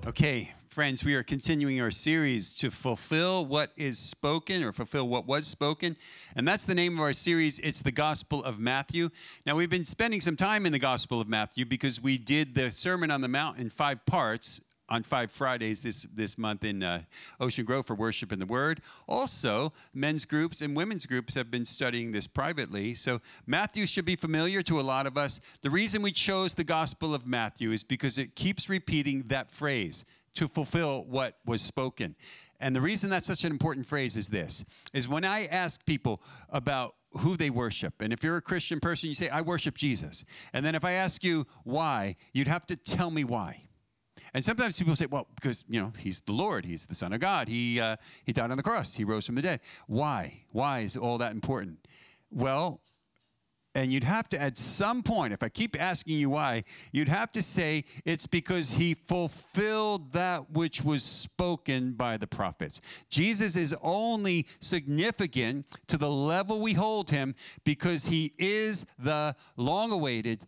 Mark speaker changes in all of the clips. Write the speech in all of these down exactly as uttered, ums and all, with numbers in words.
Speaker 1: Okay, friends, we are continuing our series to fulfill what is spoken or fulfill what was spoken. And that's the name of our series. It's the Gospel of Matthew. Now, we've been spending some time in the Gospel of Matthew because we did the Sermon on the Mount in five parts on five Fridays this, this month in uh, Ocean Grove for Worship and the Word. Also, men's groups and women's groups have been studying this privately. So Matthew should be familiar to a lot of us. The reason we chose the Gospel of Matthew is because it keeps repeating that phrase, to fulfill what was spoken. And the reason that's such an important phrase is this, is when I ask people about who they worship, and if you're a Christian person, you say, I worship Jesus. And then if I ask you why, you'd have to tell me why. And sometimes people say, well, because, you know, he's the Lord. He's the Son of God. He, uh, he died on the cross. He rose from the dead. Why? Why is all that important? Well, and you'd have to, at some point, if I keep asking you why, you'd have to say it's because he fulfilled that which was spoken by the prophets. Jesus is only significant to the level we hold him because he is the long-awaited,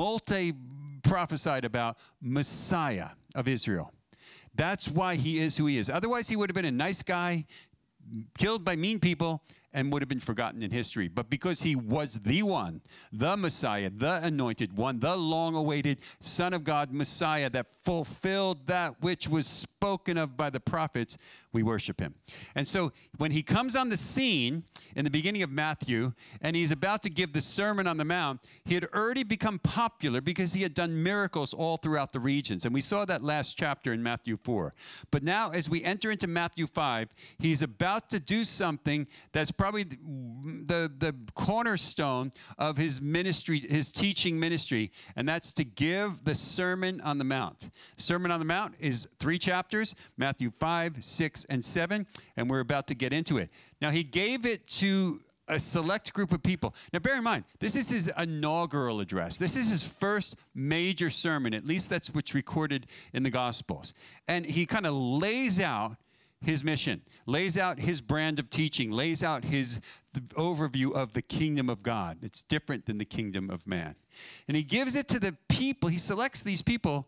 Speaker 1: multi-prophesied about Messiah of Israel. That's why he is who he is. Otherwise, he would have been a nice guy, killed by mean people, and would have been forgotten in history. But because he was the one, the Messiah, the anointed one, the long-awaited Son of God Messiah that fulfilled that which was spoken of by the prophets, we worship him. And so when he comes on the scene in the beginning of Matthew, and he's about to give the Sermon on the Mount, he had already become popular because he had done miracles all throughout the regions. And we saw that last chapter in Matthew four. But now as we enter into Matthew five, he's about to do something that's probably the, the, the cornerstone of his ministry, his teaching ministry, and that's to give the Sermon on the Mount. Sermon on the Mount is three chapters, Matthew five, six, and seven, and we're about to get into it. Now, he gave it to a select group of people. Now, bear in mind, this is his inaugural address. This is his first major sermon, at least that's what's recorded in the Gospels. And he kind of lays out his mission, lays out his brand of teaching, lays out his overview of the kingdom of God. It's different than the kingdom of man. And he gives it to the people. He selects these people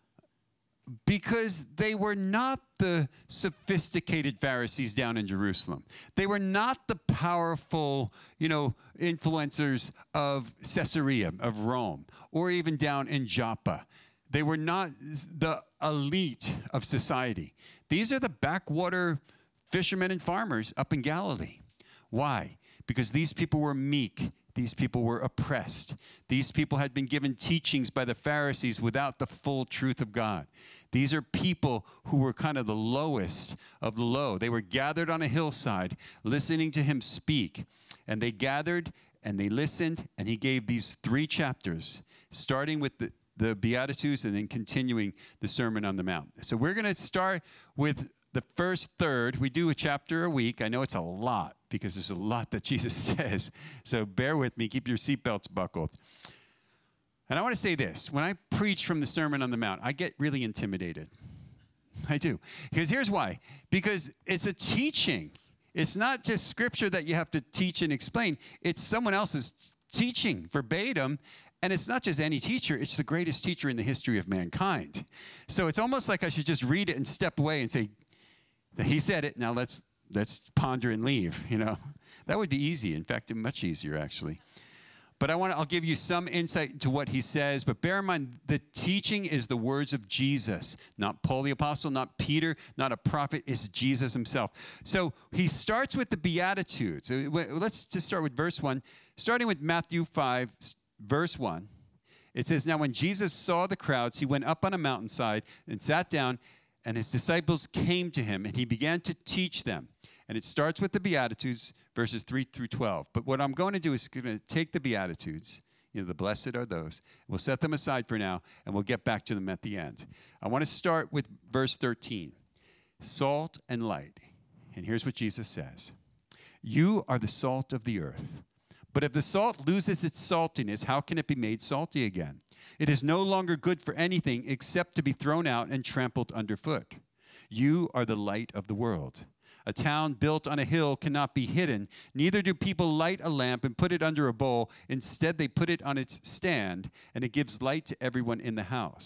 Speaker 1: because they were not the sophisticated Pharisees down in Jerusalem. They were not the powerful, you know, influencers of Caesarea, of Rome, or even down in Joppa. They were not the elite of society. These are the backwater fishermen and farmers up in Galilee. Why? Because these people were meek. These people were oppressed. These people had been given teachings by the Pharisees without the full truth of God. These are people who were kind of the lowest of the low. They were gathered on a hillside listening to him speak. And they gathered and they listened, and he gave these three chapters, starting with the, the Beatitudes and then continuing the Sermon on the Mount. So we're going to start with the first third. We do a chapter a week. I know it's a lot because there's a lot that Jesus says. So bear with me. Keep your seatbelts buckled. And I want to say this. When I preach from the Sermon on the Mount, I get really intimidated. I do. Because here's why. Because it's a teaching. It's not just scripture that you have to teach and explain. It's someone else's teaching verbatim. And it's not just any teacher. It's the greatest teacher in the history of mankind. So it's almost like I should just read it and step away and say, he said it. Now let's let's ponder and leave. You know, that would be easy. In fact, much easier actually. But I want to, I'll give you some insight into what he says. But bear in mind, the teaching is the words of Jesus, not Paul the Apostle, not Peter, not a prophet. It's Jesus himself. So he starts with the Beatitudes. Let's just start with verse one. Starting with Matthew five, verse one. It says, now when Jesus saw the crowds, he went up on a mountainside and sat down, and his disciples came to him, and he began to teach them. And it starts with the Beatitudes, verses three through twelve. But what I'm going to do is going to take the Beatitudes, you know, the blessed are those. We'll set them aside for now, and we'll get back to them at the end. I want to start with verse thirteen. Salt and light. And here's what Jesus says. You are the salt of the earth. But if the salt loses its saltiness, how can it be made salty again? It is no longer good for anything except to be thrown out and trampled underfoot. You are the light of the world. A town built on a hill cannot be hidden. Neither do people light a lamp and put it under a bowl. Instead, they put it on its stand, and it gives light to everyone in the house.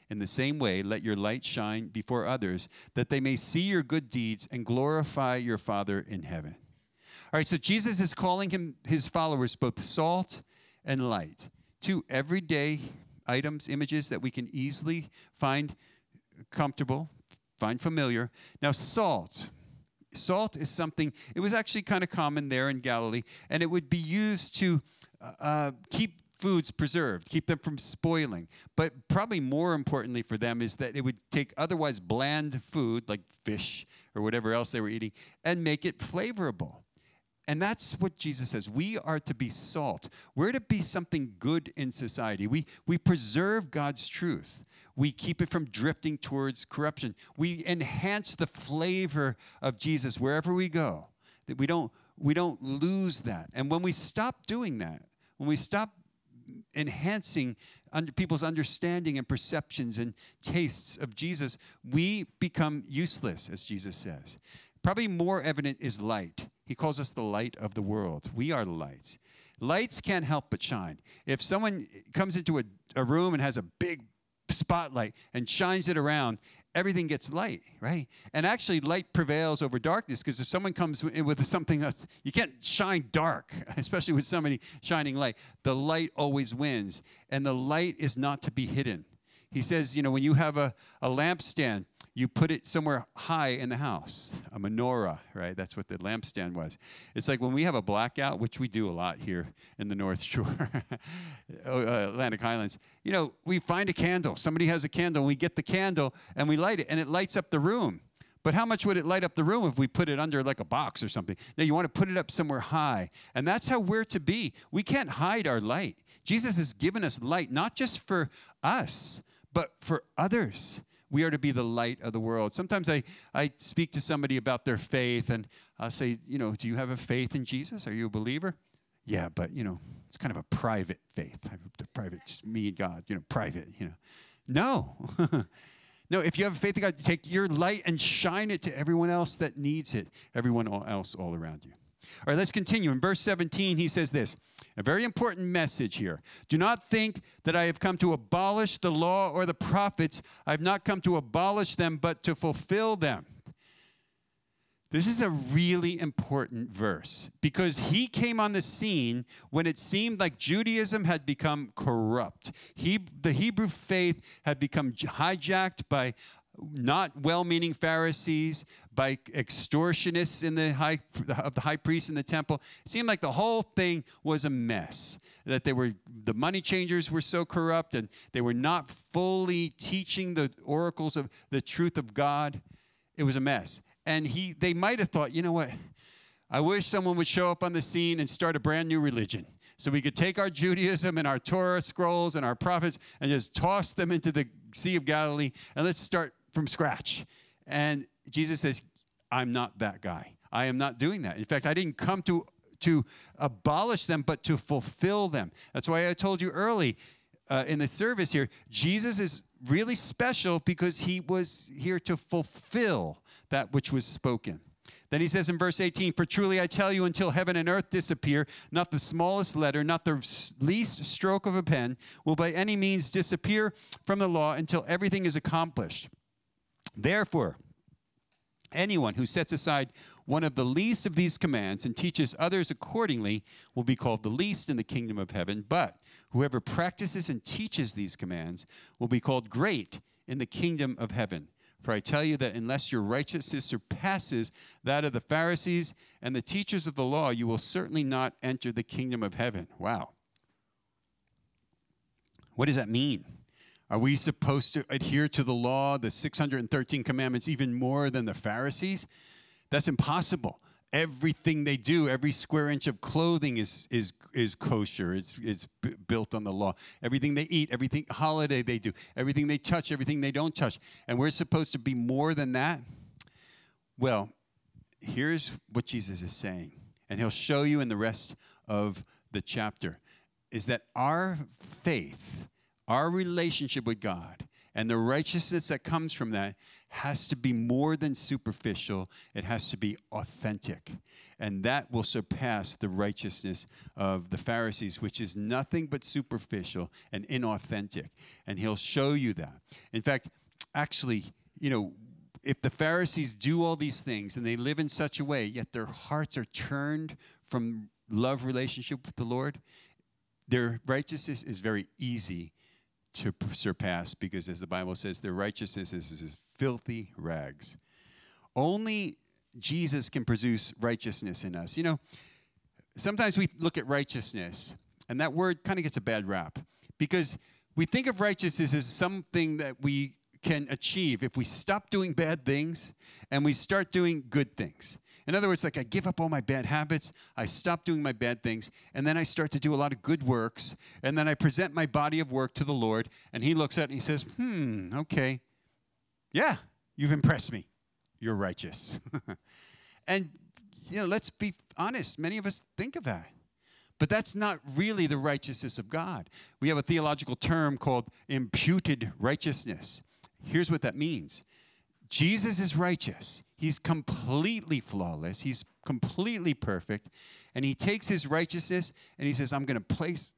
Speaker 1: In the same way, let your light shine before others, that they may see your good deeds and glorify your Father in heaven. All right, so Jesus is calling him, his followers both salt and light, two everyday items, images that we can easily find comfortable, find familiar. Now, salt. Salt is something, it was actually kind of common there in Galilee, and it would be used to uh, keep foods preserved, keep them from spoiling. But probably more importantly for them is that it would take otherwise bland food, like fish or whatever else they were eating, and make it flavorable. And that's what Jesus says. We are to be salt. We're to be something good in society. We, we preserve God's truth. We keep it from drifting towards corruption. We enhance the flavor of Jesus wherever we go. That we don't, we don't lose that. And when we stop doing that, when we stop enhancing under people's understanding and perceptions and tastes of Jesus, we become useless, as Jesus says. Probably more evident is light. He calls us the light of the world. We are the lights. Lights can't help but shine. If someone comes into a, a room and has a big spotlight and shines it around, everything gets light, right? And actually, light prevails over darkness, because if someone comes in with something that's, you can't shine dark, especially with somebody shining light. The light always wins, and the light is not to be hidden. He says, you know, when you have a, a lampstand, you put it somewhere high in the house, a menorah, right? That's what the lampstand was. It's like when we have a blackout, which we do a lot here in the North Shore, Atlantic Highlands. You know, we find a candle. Somebody has a candle, and we get the candle, and we light it, and it lights up the room. But how much would it light up the room if we put it under like a box or something? Now, you want to put it up somewhere high, and that's how we're to be. We can't hide our light. Jesus has given us light, not just for us, but for others. We are to be the light of the world. Sometimes I, I speak to somebody about their faith, and I'll say, you know, do you have a faith in Jesus? Are you a believer? Yeah, but, you know, it's kind of a private faith. I have a private, just me and God, you know, private, you know. No. No, if you have faith in God, take your light and shine it to everyone else that needs it, everyone else all around you. All right, let's continue. In verse seventeen, he says this, a very important message here. Do not think that I have come to abolish the law or the prophets. I have not come to abolish them, but to fulfill them. This is a really important verse, because he came on the scene when it seemed like Judaism had become corrupt. He, the Hebrew faith had become hijacked by not well-meaning Pharisees, by extortionists in the high, of the high priest in the temple. It seemed like the whole thing was a mess, that they were, the money changers were so corrupt, and they were not fully teaching the oracles of the truth of God. It was a mess. And he, they might have thought, you know what, I wish someone would show up on the scene and start a brand new religion, so we could take our Judaism and our Torah scrolls and our prophets and just toss them into the Sea of Galilee, and let's start from scratch. And Jesus says, I'm not that guy. I am not doing that. In fact, I didn't come to, to abolish them, but to fulfill them. That's why I told you early uh, in the service here, Jesus is really special because he was here to fulfill that which was spoken. Then he says in verse eighteen, for truly I tell you, until heaven and earth disappear, not the smallest letter, not the least stroke of a pen will by any means disappear from the law until everything is accomplished. Therefore, anyone who sets aside one of the least of these commands and teaches others accordingly will be called the least in the kingdom of heaven. But whoever practices and teaches these commands will be called great in the kingdom of heaven. For I tell you that unless your righteousness surpasses that of the Pharisees and the teachers of the law, you will certainly not enter the kingdom of heaven. Wow. What does that mean? Are we supposed to adhere to the law, the six hundred thirteen commandments, even more than the Pharisees? That's impossible. Everything they do, every square inch of clothing is is is kosher. It's it's b- built on the law. Everything they eat, everything holiday they do, everything they touch, everything they don't touch. And we're supposed to be more than that? Well, here's what Jesus is saying, and he'll show you in the rest of the chapter, is that our faith, our relationship with God, And the righteousness that comes from that has to be more than superficial. It has to be authentic. And that will surpass the righteousness of the Pharisees, which is nothing but superficial and inauthentic. And he'll show you that. In fact, actually, you know, if the Pharisees do all these things and they live in such a way, yet their hearts are turned from love relationship with the Lord, their righteousness is very easy to surpass, because as the Bible says, their righteousness is, is, is filthy rags. Only Jesus can produce righteousness in us. You know, sometimes we look at righteousness, and that word kind of gets a bad rap, because we think of righteousness as something that we can achieve if we stop doing bad things and we start doing good things. In other words, like I give up all my bad habits, I stop doing my bad things, and then I start to do a lot of good works, and then I present my body of work to the Lord, and he looks at it and he says, hmm, okay, yeah, you've impressed me. You're righteous. And, you know, let's be honest, many of us think of that. But that's not really the righteousness of God. We have a theological term called imputed righteousness. Here's what that means. Jesus is righteous. He's completely flawless. He's completely perfect. And he takes his righteousness and he says, I'm going to place,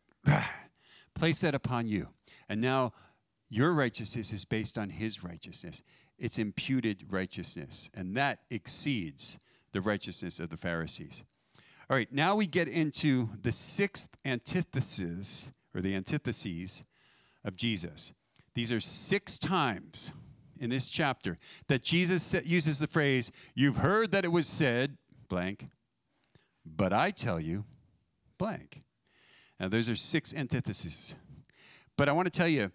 Speaker 1: place that upon you. And now your righteousness is based on his righteousness. It's imputed righteousness. And that exceeds the righteousness of the Pharisees. All right, now we get into the sixth antithesis, or the antitheses of Jesus. These are six times in this chapter that Jesus uses the phrase, you've heard that it was said, blank, but I tell you, blank. Now, those are six antitheses. But I want to tell you,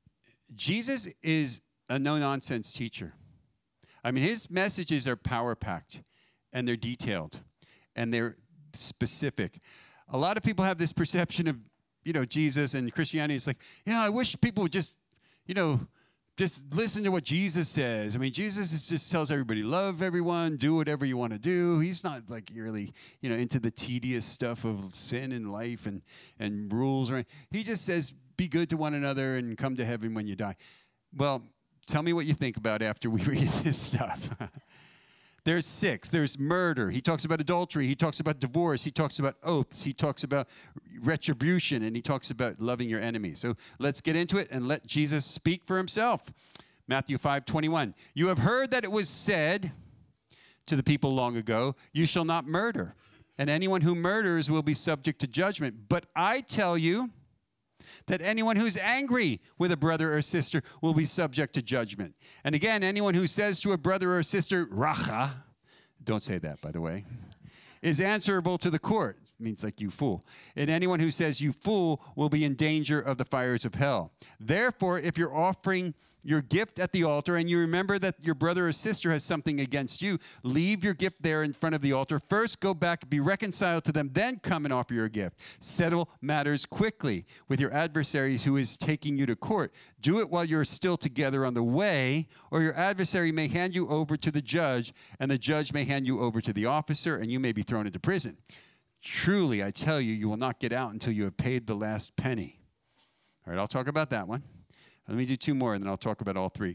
Speaker 1: Jesus is a no-nonsense teacher. I mean, his messages are power-packed, and they're detailed, and they're specific. A lot of people have this perception of, you know, Jesus and Christianity. It's like, yeah, I wish people would just, you know, just listen to what Jesus says. I mean, Jesus is just tells everybody, love everyone, do whatever you want to do. He's not like really, you know, into the tedious stuff of sin and life and, and rules. Or he just says, be good to one another and come to heaven when you die. Well, tell me what you think about after we read this stuff. There's six. There's murder. He talks about adultery. He talks about divorce. He talks about oaths. He talks about retribution. And he talks about loving your enemies. So let's get into it and let Jesus speak for himself. Matthew five twenty-one. You have heard that it was said to the people long ago, you shall not murder. And anyone who murders will be subject to judgment. But I tell you that anyone who's angry with a brother or sister will be subject to judgment. And again, anyone who says to a brother or sister, racha, don't say that, by the way, is answerable to the court. It means like you fool. And anyone who says you fool will be in danger of the fires of hell. Therefore, if you're offering your gift at the altar and you remember that your brother or sister has something against you, leave your gift there in front of the altar. First, go back, be reconciled to them, then come and offer your gift. Settle matters quickly with your adversaries who is taking you to court. Do it while you're still together on the way, or your adversary may hand you over to the judge, and the judge may hand you over to the officer, and you may be thrown into prison. Truly, I tell you, you will not get out until you have paid the last penny. All right, I'll talk about that one. Let me do two more, and then I'll talk about all three.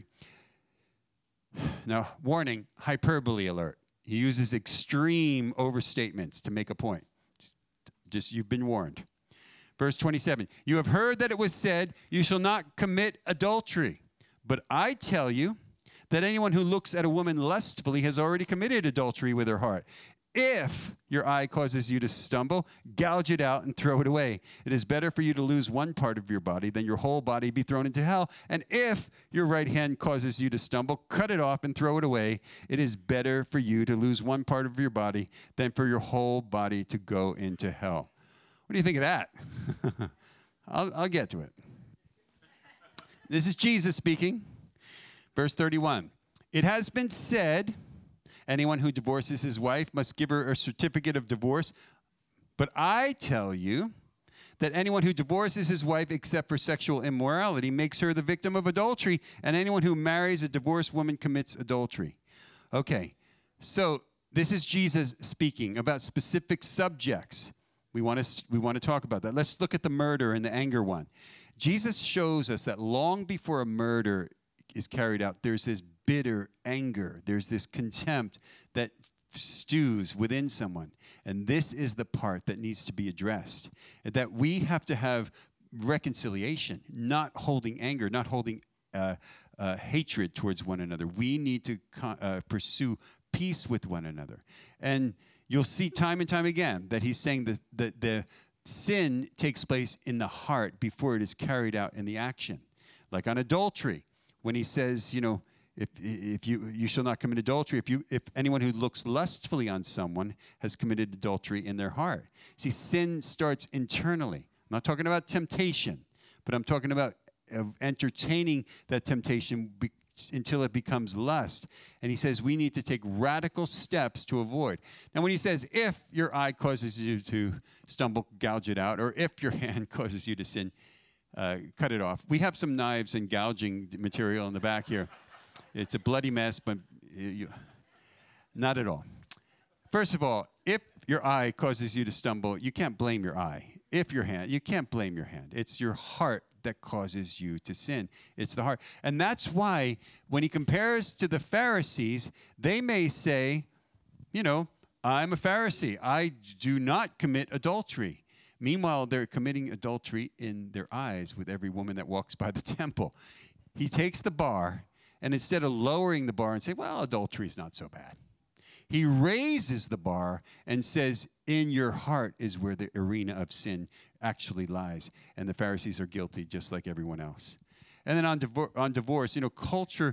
Speaker 1: Now, warning, hyperbole alert. He uses extreme overstatements to make a point. Just, just you've been warned. Verse twenty-seven, you have heard that it was said, you shall not commit adultery. But I tell you that anyone who looks at a woman lustfully has already committed adultery with her heart. If your eye causes you to stumble, gouge it out and throw it away. It is better for you to lose one part of your body than your whole body be thrown into hell. And if your right hand causes you to stumble, cut it off and throw it away. It is better for you to lose one part of your body than for your whole body to go into hell. What do you think of that? I'll, I'll get to it. This is Jesus speaking. Verse thirty-one. It has been said, anyone who divorces his wife must give her a certificate of divorce. But I tell you that anyone who divorces his wife except for sexual immorality makes her the victim of adultery, and anyone who marries a divorced woman commits adultery. Okay, so this is Jesus speaking about specific subjects. We want to we want to talk about that. Let's look at the murder and the anger one. Jesus shows us that long before a murder is carried out, there's this bitter anger. There's this contempt that stews within someone. And this is the part that needs to be addressed. That we have to have reconciliation, not holding anger, not holding uh, uh, hatred towards one another. We need to uh, pursue peace with one another. And you'll see time and time again that he's saying that the, the sin takes place in the heart before it is carried out in the action. Like on adultery, when he says, you know, If, if you, you shall not commit adultery, if, you, if anyone who looks lustfully on someone has committed adultery in their heart. See, sin starts internally. I'm not talking about temptation, but I'm talking about of entertaining that temptation be, until it becomes lust. And he says we need to take radical steps to avoid. Now, when he says, if your eye causes you to stumble, gouge it out, or if your hand causes you to sin, uh, cut it off. We have some knives and gouging material in the back here. It's a bloody mess, but you, not at all. First of all, if your eye causes you to stumble, you can't blame your eye. If your hand, you can't blame your hand. It's your heart that causes you to sin. It's the heart. And that's why when he compares to the Pharisees, they may say, you know, I'm a Pharisee. I do not commit adultery. Meanwhile, they're committing adultery in their eyes with every woman that walks by the temple. He takes the bar, and instead of lowering the bar and say, well, adultery is not so bad, he raises the bar and says, in your heart is where the arena of sin actually lies. And the Pharisees are guilty just like everyone else. And then on, divor- on divorce, you know, culture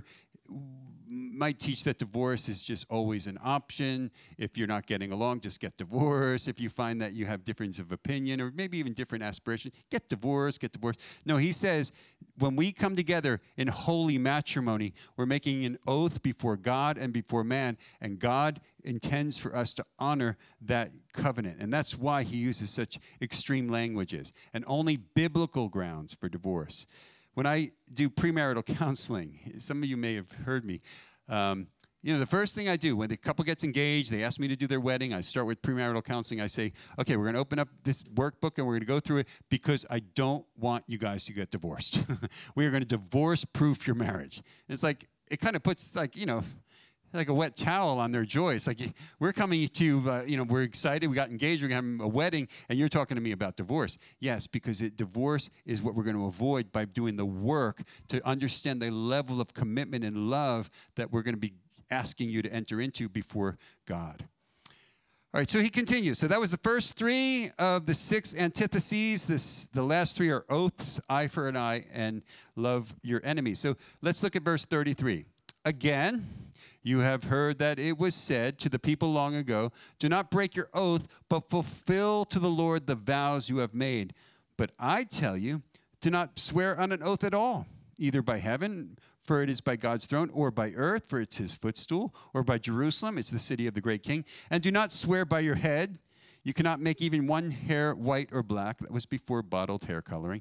Speaker 1: might teach that divorce is just always an option. If you're not getting along, just get divorced. If you find that you have difference of opinion or maybe even different aspirations, get divorced, get divorced. No, he says when we come together in holy matrimony, we're making an oath before God and before man, and God intends for us to honor that covenant. And that's why he uses such extreme languages and only biblical grounds for divorce. When I do premarital counseling, some of you may have heard me, um, you know, the first thing I do when the couple gets engaged, they ask me to do their wedding, I start with premarital counseling. I say, okay, we're going to open up this workbook and we're going to go through it because I don't want you guys to get divorced. We are going to divorce-proof your marriage. And it's like, it kind of puts like, you know, like a wet towel on their joy. It's like, we're coming to, uh, you know, we're excited, we got engaged, we're going to have a wedding, and you're talking to me about divorce. Yes, because it, divorce is what we're going to avoid by doing the work to understand the level of commitment and love that we're going to be asking you to enter into before God. All right, so he continues. So that was the first three of the six antitheses. This, the last three are oaths, eye for an eye, and love your enemies. So let's look at verse thirty-three. Again, you have heard that it was said to the people long ago, do not break your oath, but fulfill to the Lord the vows you have made. But I tell you, do not swear on an oath at all, either by heaven, for it is by God's throne, or by earth, for it's his footstool, or by Jerusalem, it's the city of the great king. And do not swear by your head. You cannot make even one hair white or black. That was before bottled hair coloring.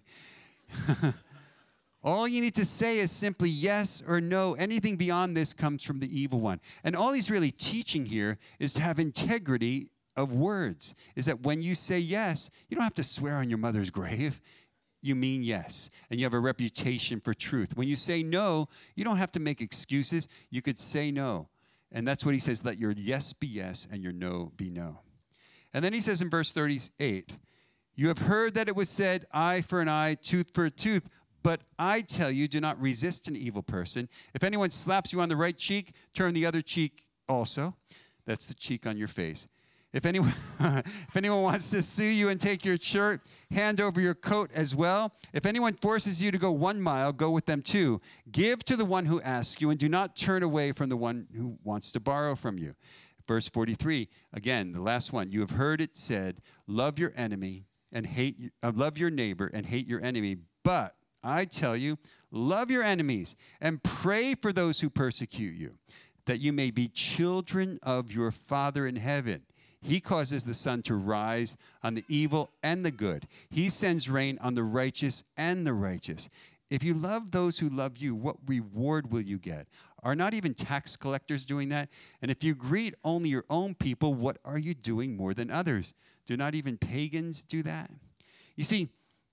Speaker 1: All you need to say is simply yes or no. Anything beyond this comes from the evil one. And all he's really teaching here is to have integrity of words, is that when you say yes, you don't have to swear on your mother's grave. You mean yes, and you have a reputation for truth. When you say no, you don't have to make excuses. You could say no. And that's what he says, let your yes be yes and your no be no. And then he says in verse thirty-eight, you have heard that it was said, eye for an eye, tooth for a tooth. But I tell you, do not resist an evil person. If anyone slaps you on the right cheek, turn the other cheek also. That's the cheek on your face. If anyone, if anyone wants to sue you and take your shirt, hand over your coat as well. If anyone forces you to go one mile, go with them too. Give to the one who asks you, and do not turn away from the one who wants to borrow from you. Verse forty-three, again, the last one. You have heard it said, love your enemy and hate, uh, love your neighbor and hate your enemy. But I tell you, love your enemies and pray for those who persecute you, that you may be children of your Father in heaven. He causes the sun to rise on the evil and the good. He sends rain on the righteous and the righteous. If you love those who love you, what reward will you get? Are not even tax collectors doing that? And if you greet only your own people, what are you doing more than others? Do not even pagans do that? You see,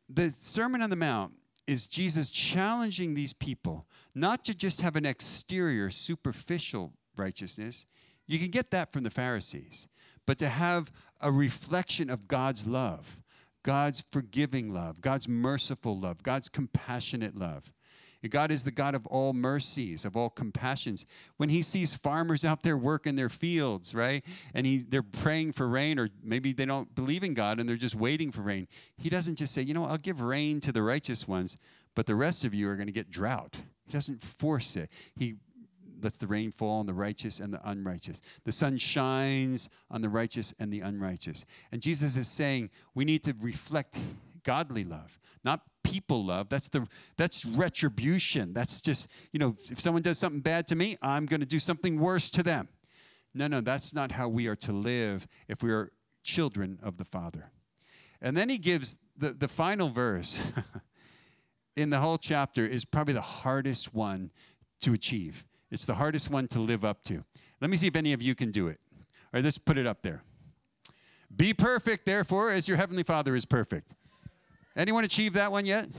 Speaker 1: the Sermon on the Mount is Jesus challenging these people not to just have an exterior, superficial righteousness. You can get that from the Pharisees, but to have a reflection of God's love, God's forgiving love, God's merciful love, God's compassionate love. God is the God of all mercies, of all compassions. When he sees farmers out there working their fields, right, and he, they're praying for rain, or maybe they don't believe in God and they're just waiting for rain, he doesn't just say, you know, I'll give rain to the righteous ones, but the rest of you are going to get drought. He doesn't force it. He lets the rain fall on the righteous and the unrighteous. The sun shines on the righteous and the unrighteous. And Jesus is saying we need to reflect godly love, not people love. That's the that's retribution. That's just, you know, if someone does something bad to me, I'm going to do something worse to them. No, no, that's not how we are to live if we are children of the Father. And then he gives the, the final verse in the whole chapter is probably the hardest one to achieve. It's the hardest one to live up to. Let me see if any of you can do it. All right, let's put it up there. Be perfect, therefore, as your heavenly Father is perfect. Anyone achieve that one yet?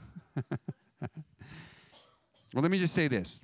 Speaker 1: Well, let me just say this.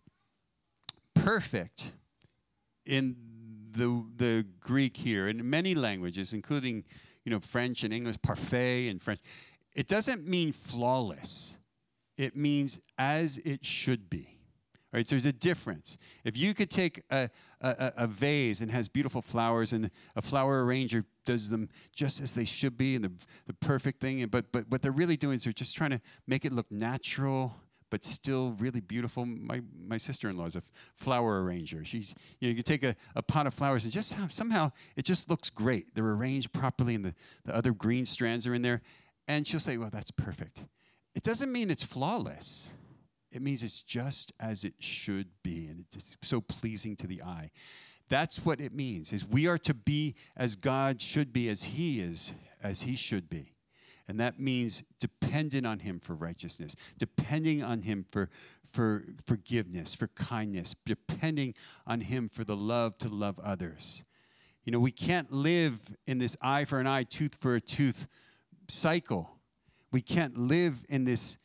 Speaker 1: Perfect in the, the Greek here, in many languages, including, you know, French and English, parfait in French, it doesn't mean flawless. It means as it should be. Right, so there's a difference. If you could take a, a, a vase and has beautiful flowers, and a flower arranger does them just as they should be, and the, the perfect thing, and, but, but what they're really doing is they're just trying to make it look natural, but still really beautiful. My, my sister-in-law is a flower arranger. She's, you know, you take a, a pot of flowers, and just somehow it just looks great. They're arranged properly, and the, the other green strands are in there, and she'll say, well, that's perfect. It doesn't mean it's flawless. It means it's just as it should be, and it's so pleasing to the eye. That's what it means, is we are to be as God should be, as he is, as he should be. And that means dependent on him for righteousness, depending on him for, for forgiveness, for kindness, depending on him for the love to love others. You know, we can't live in this eye for an eye, tooth for a tooth cycle. We can't live in this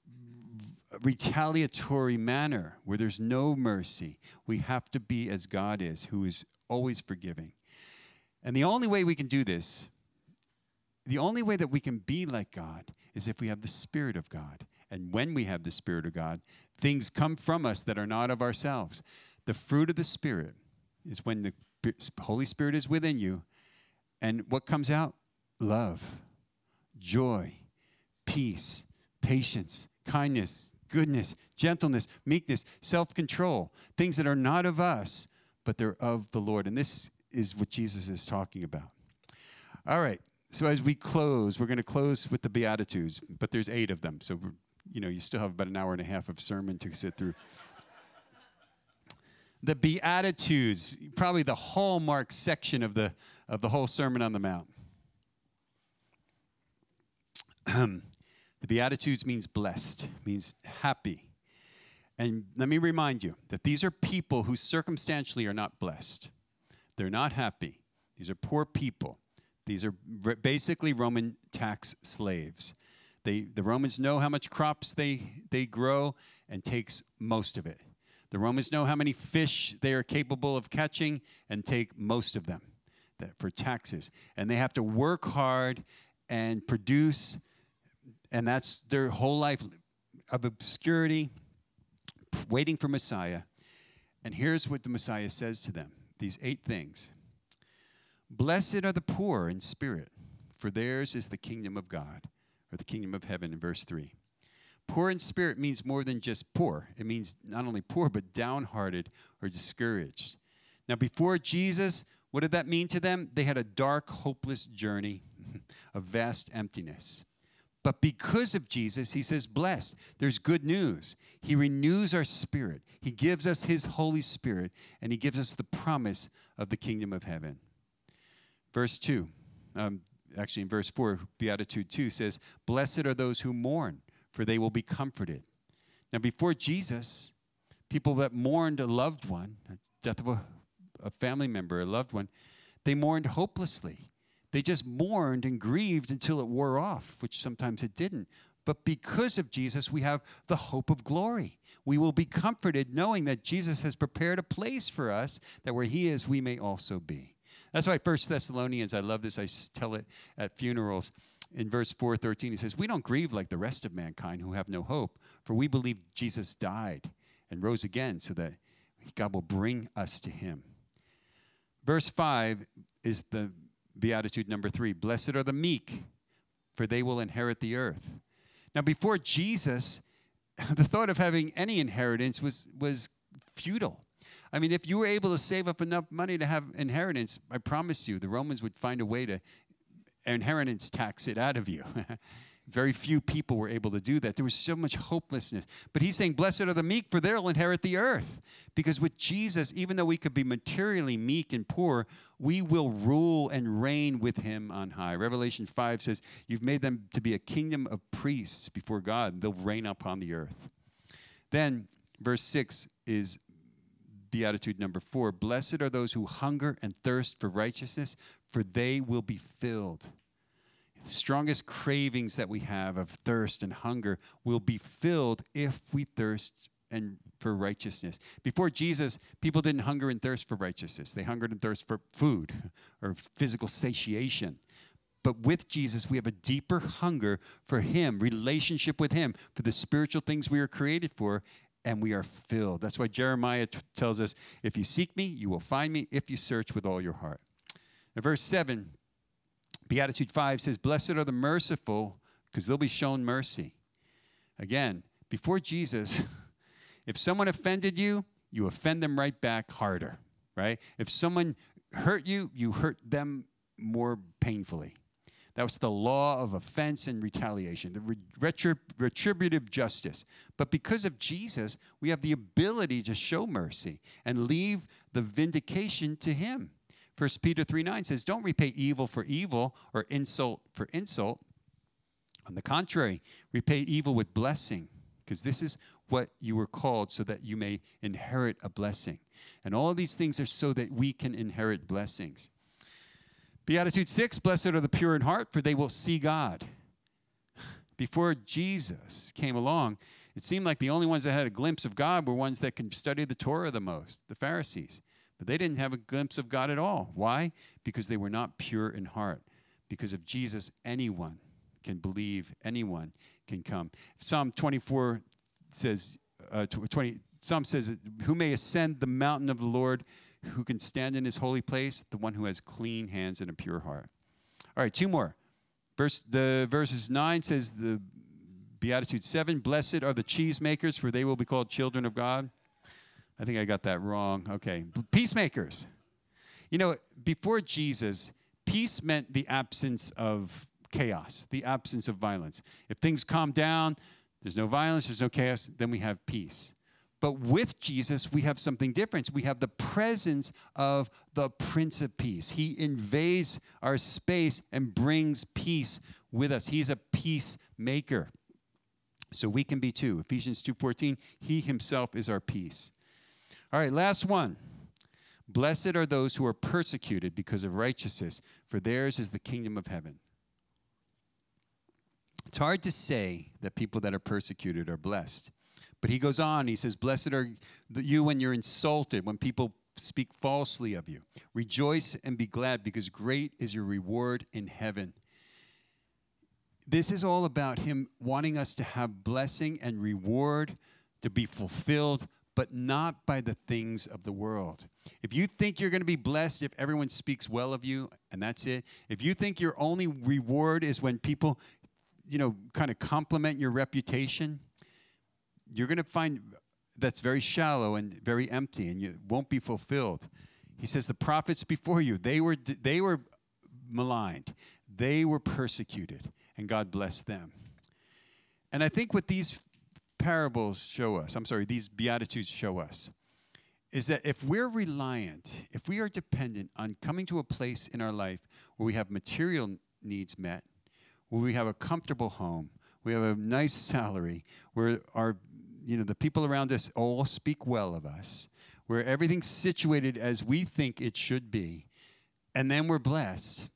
Speaker 1: retaliatory manner where there's no mercy. We have to be as God is, who is always forgiving. And the only way we can do this, the only way that we can be like God, is if we have the Spirit of God. And when we have the Spirit of God, things come from us that are not of ourselves. The fruit of the Spirit is when the Holy Spirit is within you, and what comes out? Love, joy, peace, patience, kindness, goodness, gentleness, meekness, self-control, things that are not of us, but they're of the Lord. And this is what Jesus is talking about. All right, so as we close, we're going to close with the Beatitudes, but there's eight of them. So, we're, you know, you still have about an hour and a half of sermon to sit through. The Beatitudes, probably the hallmark section of the, of the whole Sermon on the Mount. The Beatitudes means blessed, means happy. And let me remind you that these are people who circumstantially are not blessed. They're not happy. These are poor people. These are basically Roman tax slaves. They, the Romans know how much crops they, they grow and takes most of it. The Romans know how many fish they are capable of catching and take most of them for taxes. And they have to work hard and produce. And that's their whole life of obscurity, waiting for Messiah. And here's what the Messiah says to them, these eight things. Blessed are the poor in spirit, for theirs is the kingdom of God, or the kingdom of heaven in verse three. Poor in spirit means more than just poor. It means not only poor, but downhearted or discouraged. Now, before Jesus, what did that mean to them? They had a dark, hopeless journey of vast emptiness. But because of Jesus, he says, blessed. There's good news. He renews our spirit. He gives us his Holy Spirit, and he gives us the promise of the kingdom of heaven. Verse two, um, actually in verse four, Beatitude two says, blessed are those who mourn, for they will be comforted. Now, before Jesus, people that mourned a loved one, a death of a, a family member, a loved one, they mourned hopelessly. They just mourned and grieved until it wore off, which sometimes it didn't. But because of Jesus, we have the hope of glory. We will be comforted knowing that Jesus has prepared a place for us, that where he is, we may also be. That's why First Thessalonians, I love this, I tell it at funerals. In verse four thirteen, he says, we don't grieve like the rest of mankind who have no hope, for we believe Jesus died and rose again so that God will bring us to him. Verse five is the beatitude number three. Blessed are the meek, for they will inherit the earth. Now, before Jesus, the thought of having any inheritance was, was futile. I mean, if you were able to save up enough money to have inheritance, I promise you, the Romans would find a way to inheritance tax it out of you. Very few people were able to do that. There was so much hopelessness. But he's saying, blessed are the meek, for they'll inherit the earth. Because with Jesus, even though we could be materially meek and poor, we will rule and reign with him on high. Revelation five says, you've made them to be a kingdom of priests before God. They'll reign upon the earth. Then, verse six is beatitude number four. Blessed are those who hunger and thirst for righteousness, for they will be filled. The strongest cravings that we have of thirst and hunger will be filled if we thirst and for righteousness. Before Jesus, people didn't hunger and thirst for righteousness. They hungered and thirst for food or physical satiation. But with Jesus, we have a deeper hunger for him, relationship with him, for the spiritual things we are created for, and we are filled. That's why Jeremiah t- tells us, if you seek me, you will find me if you search with all your heart. Now, verse seven, Beatitude five says, blessed are the merciful, because they'll be shown mercy. Again, before Jesus, if someone offended you, you offend them right back harder, right? If someone hurt you, you hurt them more painfully. That was the law of offense and retaliation, the retrib- retributive justice. But because of Jesus, we have the ability to show mercy and leave the vindication to him. First Peter three nine says, don't repay evil for evil or insult for insult. On the contrary, repay evil with blessing, because this is what you were called so that you may inherit a blessing. And all of these things are so that we can inherit blessings. Beatitude six, blessed are the pure in heart, for they will see God. Before Jesus came along, it seemed like the only ones that had a glimpse of God were ones that can study the Torah the most, the Pharisees. But they didn't have a glimpse of God at all. Why? Because they were not pure in heart. Because of Jesus, anyone can believe, anyone can come. Psalm twenty-four says, uh, twenty, Psalm says, who may ascend the mountain of the Lord, who can stand in his holy place? The one who has clean hands and a pure heart. All right, two more. Verse, the verses nine says, the Beatitude seven, blessed are the cheesemakers, for they will be called children of God. I think I got that wrong. Okay. Peacemakers. You know, before Jesus, peace meant the absence of chaos, the absence of violence. If things calm down, there's no violence, there's no chaos, then we have peace. But with Jesus, we have something different. We have the presence of the Prince of Peace. He invades our space and brings peace with us. He's a peacemaker. So we can be too. Ephesians two fourteen, he himself is our peace. All right, last one. Blessed are those who are persecuted because of righteousness, for theirs is the kingdom of heaven. It's hard to say that people that are persecuted are blessed. But he goes on, he says, blessed are you when you're insulted, when people speak falsely of you. Rejoice and be glad, because great is your reward in heaven. This is all about him wanting us to have blessing and reward, to be fulfilled, but not by the things of the world. If you think you're going to be blessed if everyone speaks well of you, and that's it, if you think your only reward is when people, you know, kind of compliment your reputation, you're going to find that's very shallow and very empty, and you won't be fulfilled. He says the prophets before you, they were they were maligned, they were persecuted, and God blessed them. And I think what these parables show us, I'm sorry, these Beatitudes show us, is that if we're reliant, if we are dependent on coming to a place in our life where we have material needs met, where we have a comfortable home, we have a nice salary, where our, you know, the people around us all speak well of us, where everything's situated as we think it should be, and then we're blessed,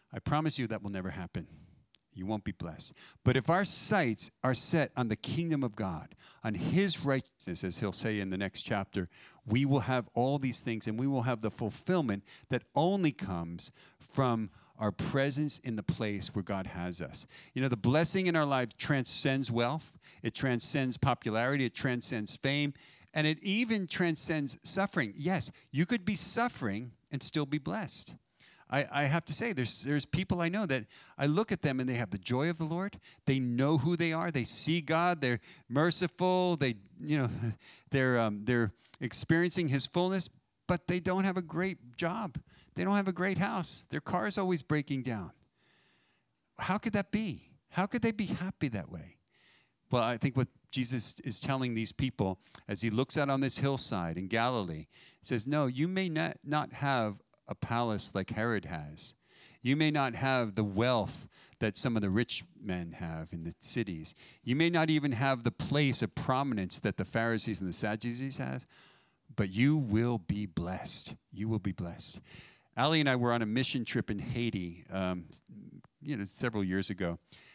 Speaker 1: I promise you that will never happen. You won't be blessed. But if our sights are set on the kingdom of God, on his righteousness, as he'll say in the next chapter, we will have all these things, and we will have the fulfillment that only comes from our presence in the place where God has us. You know, the blessing in our life transcends wealth. It transcends popularity. It transcends fame. And it even transcends suffering. Yes, you could be suffering and still be blessed. I, I have to say, there's there's people I know that I look at them and they have the joy of the Lord. They know who they are. They see God. They're merciful. They, you know, they're um, they're experiencing his fullness, but they don't have a great job. They don't have a great house. Their car is always breaking down. How could that be? How could they be happy that way? Well, I think what Jesus is telling these people as he looks out on this hillside in Galilee, he says, no, you may not, not have a palace like Herod has. You may not have the wealth that some of the rich men have in the cities. You may not even have the place of prominence that the Pharisees and the Sadducees have, but you will be blessed. You will be blessed. Ali and I were on a mission trip in Haiti, um, you know, several years ago.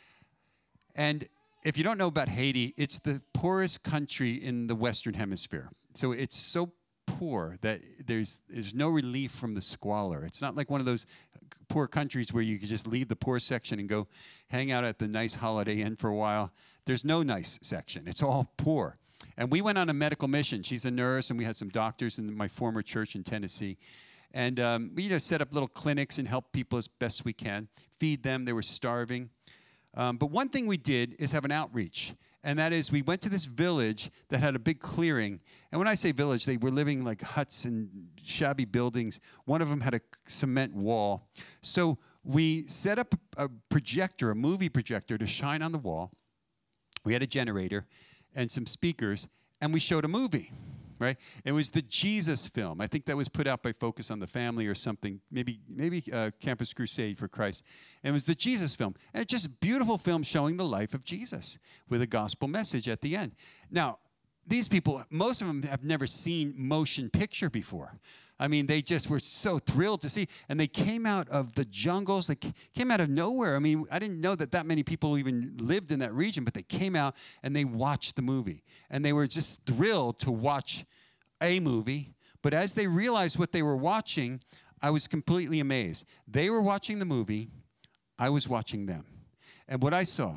Speaker 1: And if you don't know about Haiti, it's the poorest country in the Western Hemisphere. So it's so poor that there's there's no relief from the squalor. It's not like one of those poor countries where you can just leave the poor section and go hang out at the nice Holiday Inn for a while. There's no nice section. It's all poor. And we went on a medical mission. She's a nurse, and we had some doctors in my former church in Tennessee. And um, we just set up little clinics and help people as best we can, feed them. They were starving. Um, but one thing we did is have an outreach. And that is we went to this village that had a big clearing. And when I say village, they were living like huts and shabby buildings. One of them had a cement wall. So we set up a projector, a movie projector, to shine on the wall. We had a generator and some speakers, and we showed a movie, right? It was the Jesus film. I think that was put out by Focus on the Family or something, maybe maybe uh, Campus Crusade for Christ. And it was the Jesus film. And it's just a beautiful film showing the life of Jesus with a gospel message at the end. Now, these people, most of them have never seen motion picture before. I mean, they just were so thrilled to see. And they came out of the jungles. They came out of nowhere. I mean, I didn't know that that many people even lived in that region, but they came out and they watched the movie. And they were just thrilled to watch a movie. But as they realized what they were watching, I was completely amazed. They were watching the movie. I was watching them. And what I saw,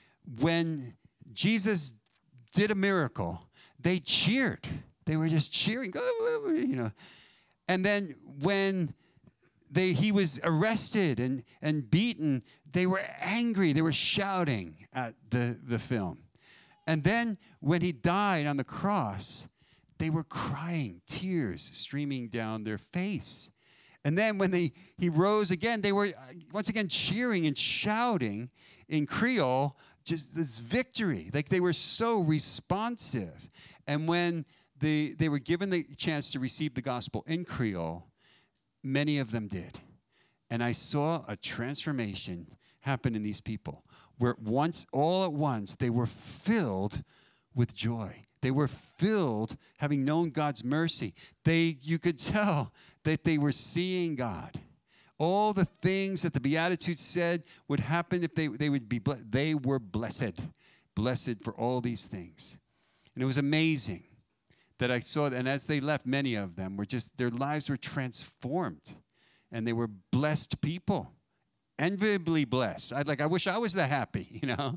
Speaker 1: when Jesus did a miracle, they cheered. They were just cheering, you know. And then when they, he was arrested and, and beaten, they were angry. They were shouting at the, the film. And then when he died on the cross, they were crying, tears streaming down their face. And then when they, he rose again, they were once again cheering and shouting in Creole, just this victory. Like they were so responsive. And when They, they were given the chance to receive the gospel in Creole, many of them did. And I saw a transformation happen in these people, where once, all at once, they were filled with joy. They were filled, having known God's mercy. They, you could tell that they were seeing God. All the things that the Beatitudes said would happen if they, they would be blessed. They were blessed, blessed for all these things. And it was amazing that I saw, and as they left, many of them were just, their lives were transformed, and they were blessed people, enviably blessed. I'd like, I wish I was that happy, you know.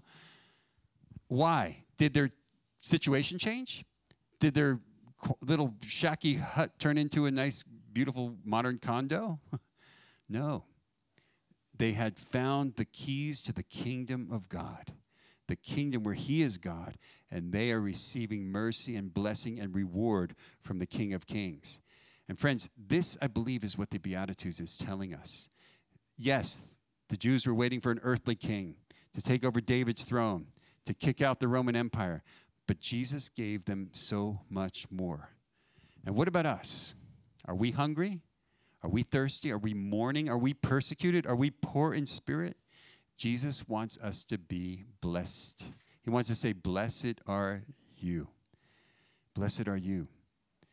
Speaker 1: Why? Did their situation change? Did their little shacky hut turn into a nice, beautiful, modern condo? No. They had found the keys to the kingdom of God, the kingdom where he is God, and they are receiving mercy and blessing and reward from the King of Kings. And friends, this, I believe, is what the Beatitudes is telling us. Yes, the Jews were waiting for an earthly king to take over David's throne, to kick out the Roman Empire, but Jesus gave them so much more. And what about us? Are we hungry? Are we thirsty? Are we mourning? Are we persecuted? Are we poor in spirit? Jesus wants us to be blessed. He wants to say, blessed are you. Blessed are you.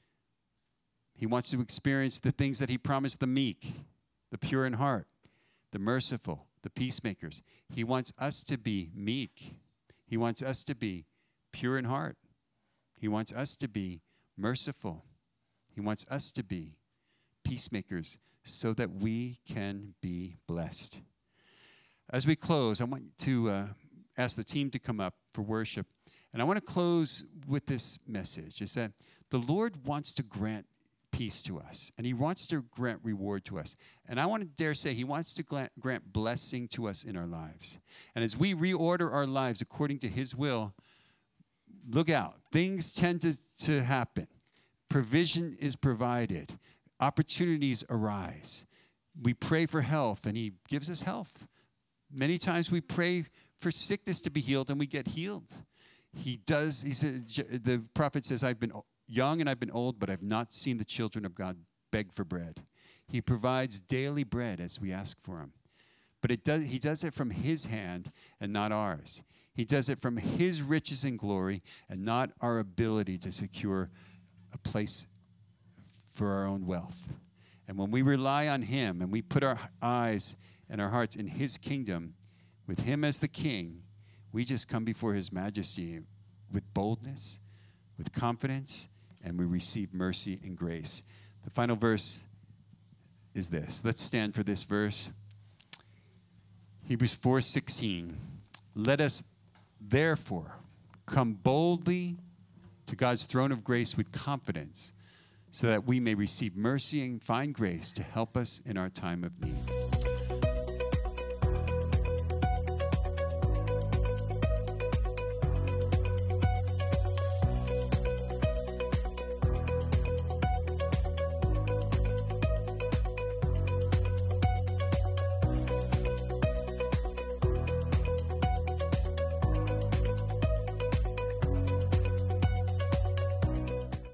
Speaker 1: He wants to experience the things that he promised the meek, the pure in heart, the merciful, the peacemakers. He wants us to be meek. He wants us to be pure in heart. He wants us to be merciful. He wants us to be peacemakers so that we can be blessed. As we close, I want to uh, ask the team to come up for worship. And I want to close with this message, is that the Lord wants to grant peace to us, and he wants to grant reward to us. And I want to dare say he wants to grant blessing to us in our lives. And as we reorder our lives according to his will, look out. Things tend to, to happen. Provision is provided. Opportunities arise. We pray for health, and he gives us health. Many times we pray for sickness to be healed, and we get healed. He does, he said, the prophet says, I've been young and I've been old, but I've not seen the children of God beg for bread. He provides daily bread as we ask for him. But it does, he does it from his hand and not ours. He does it from his riches and glory and not our ability to secure a place for our own wealth. And when we rely on him and we put our eyes and our hearts in his kingdom, with him as the king, we just come before his majesty with boldness, with confidence, and we receive mercy and grace. The final verse is this. Let's stand for this verse. Hebrews four sixteen. Let us therefore come boldly to God's throne of grace with confidence, so that we may receive mercy and find grace to help us in our time of need.